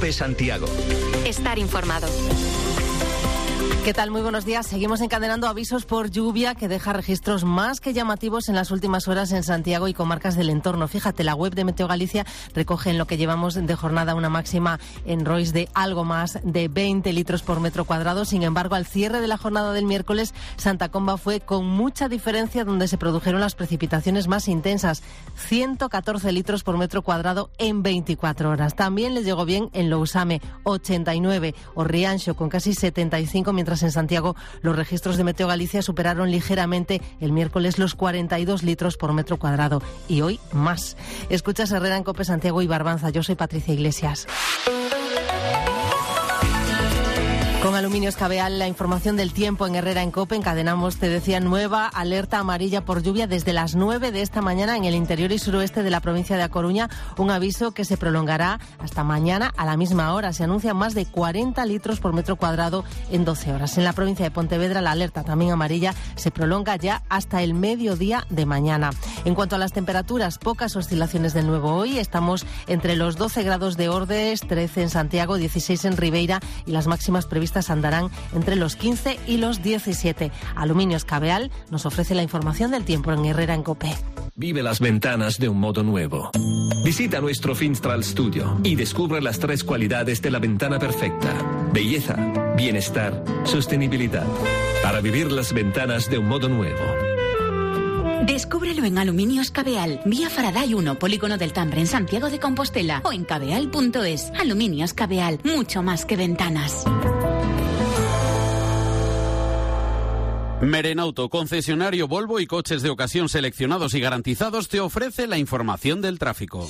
COPE Santiago. Estar informado. ¿Qué tal? Muy buenos días. Seguimos encadenando avisos por lluvia que deja registros más que llamativos en las últimas horas en Santiago y comarcas del entorno. Fíjate, la web de Meteo Galicia recoge en lo que llevamos de jornada una máxima en Rois de algo más de 20 litros por metro cuadrado. Sin embargo, al cierre de la jornada del miércoles, Santa Comba fue con mucha diferencia donde se produjeron las precipitaciones más intensas. 114 litros por metro cuadrado en 24 horas. También les llegó bien en Lousame, 89, o Rianxo con casi 75, mientras en Santiago los registros de Meteo Galicia superaron ligeramente el miércoles los 42 litros por metro cuadrado y hoy más. Escuchas Herrera en COPE Santiago y Barbanza. Yo soy Patricia Iglesias. Con Aluminios Cabeal, la información del tiempo en Herrera en COPE. Encadenamos, te decía, nueva alerta amarilla por lluvia desde las 9 de esta mañana en el interior y suroeste de la provincia de A Coruña. Un aviso que se prolongará hasta mañana a la misma hora. Se anuncian más de 40 litros por metro cuadrado en 12 horas. En la provincia de Pontevedra, la alerta también amarilla se prolonga ya hasta el mediodía de mañana. En cuanto a las temperaturas, pocas oscilaciones de nuevo hoy. Estamos entre los 12 grados de Ordes, 13 en Santiago, 16 en Ribeira y las máximas previstas andarán entre los 15 y los 17. Aluminios Cabeal nos ofrece la información del tiempo en Herrera en COPE. Vive las ventanas de un modo nuevo. Visita nuestro Finstral Studio y descubre las 3 cualidades de la ventana perfecta: belleza, bienestar, sostenibilidad. Para vivir las ventanas de un modo nuevo. Descúbrelo en Aluminios Cabeal, vía Faraday 1, Polígono del Tambre, en Santiago de Compostela, o en cabeal.es. Aluminios Cabeal, mucho más que ventanas. Merenauto, concesionario Volvo y coches de ocasión seleccionados y garantizados, te ofrece la información del tráfico.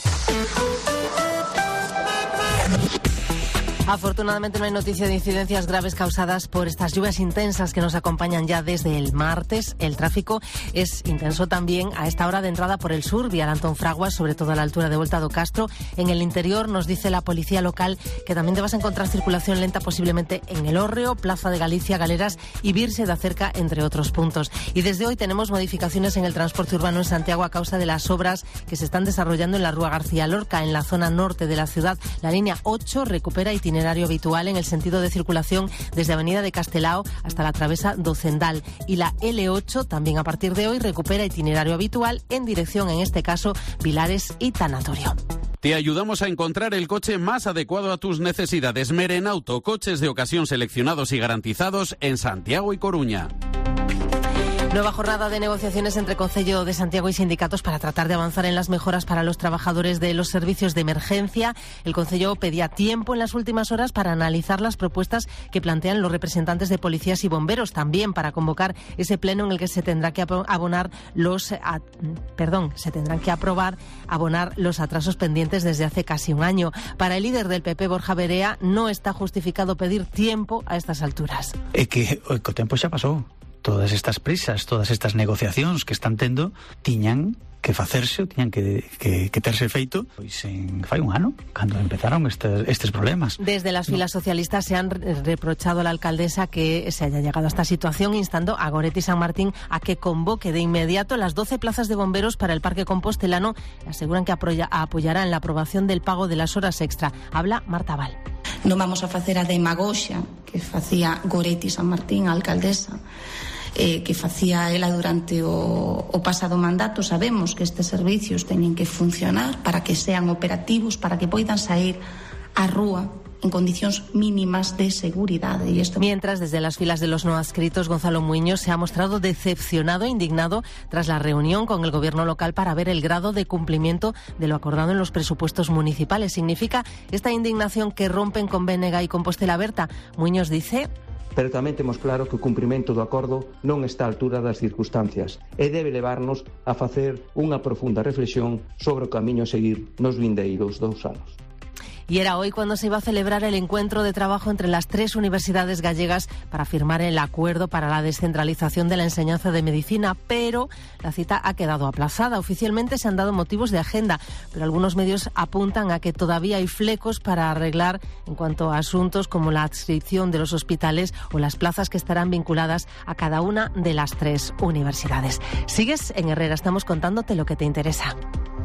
Afortunadamente no hay noticia de incidencias graves causadas por estas lluvias intensas que nos acompañan ya desde el martes. El tráfico es intenso también a esta hora de entrada por el sur, vía Antón Fraguas, sobre todo a la altura de Volta do Castro. En el interior nos dice la policía local que también te vas a encontrar circulación lenta posiblemente en El Hórreo, Plaza de Galicia, Galeras y Virse de Acerca, entre otros puntos. Y desde hoy tenemos modificaciones en el transporte urbano en Santiago a causa de las obras que se están desarrollando en la Rúa García Lorca, en la zona norte de la ciudad. La línea 8 recupera itinerario habitual en el sentido de circulación desde Avenida de Castelao hasta la Travesa do Cendal, y la L8 también a partir de hoy recupera itinerario habitual en dirección, en este caso, Vilares y Tanatorio. Te ayudamos a encontrar el coche más adecuado a tus necesidades. Merenauto, coches de ocasión seleccionados y garantizados en Santiago y Coruña. Nueva jornada de negociaciones entre Concello de Santiago y sindicatos para tratar de avanzar en las mejoras para los trabajadores de los servicios de emergencia. El Concello pedía tiempo en las últimas horas para analizar las propuestas que plantean los representantes de policías y bomberos, también para convocar ese pleno en el que se tendrá que abonar los atrasos pendientes desde hace casi un año. Para el líder del PP, Borja Verea, no está justificado pedir tiempo a estas alturas. É que o tempo xa pasou. Todas estas prisas, todas estas negociacións que están tendo, tiñan que facerse, tiñan que terse feito pois fai un ano, cando empezaron estes problemas. Desde las filas socialistas se han reprochado a la alcaldesa que se haya llegado a esta situación, instando a Goretti San Martín a que convoque de inmediato las 12 plazas de bomberos para el Parque Compostelano. Aseguran que apoyarán la aprobación del pago de las horas extra. Habla Marta Val. Non vamos a facer a demagoxia que facía Goretti San Martín, a alcaldesa, que facía ela durante o pasado mandato. Sabemos que estes servicios teñen que funcionar para que sean operativos, para que poidan sair á rúa en condicións mínimas de seguridade. Mientras, desde las filas de los no adscritos, Gonzalo Muiños se ha mostrado decepcionado e indignado tras la reunión con el gobierno local para ver el grado de cumplimiento de lo acordado en los presupuestos municipales. ¿Significa esta indignación que rompen con Bénega y Compostela Berta? Muiños dice: pero tamén temos claro que o cumprimento do acordo non está á altura das circunstancias e debe levarnos a facer unha profunda reflexión sobre o camiño a seguir nos vindeiros 2 anos. Y era hoy cuando se iba a celebrar el encuentro de trabajo entre las 3 universidades gallegas para firmar el acuerdo para la descentralización de la enseñanza de medicina, pero la cita ha quedado aplazada. Oficialmente se han dado motivos de agenda, pero algunos medios apuntan a que todavía hay flecos para arreglar en cuanto a asuntos como la adscripción de los hospitales o las plazas que estarán vinculadas a cada una de las 3 universidades. Sigues en Herrera, estamos contándote lo que te interesa.